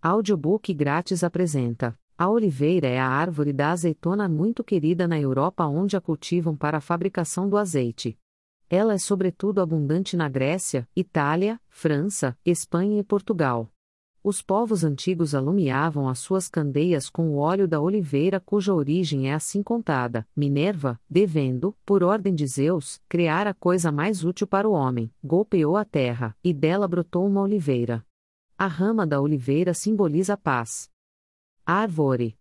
Audiobook grátis apresenta: A oliveira é a árvore da azeitona muito querida na Europa, onde a cultivam para a fabricação do azeite. Ela é sobretudo abundante na Grécia, Itália, França, Espanha e Portugal. Os povos antigos alumiavam as suas candeias com o óleo da oliveira, cuja origem é assim contada: Minerva, devendo, por ordem de Zeus, criar a coisa mais útil para o homem, golpeou a terra, e dela brotou uma oliveira. A rama da oliveira simboliza a paz. Árvore.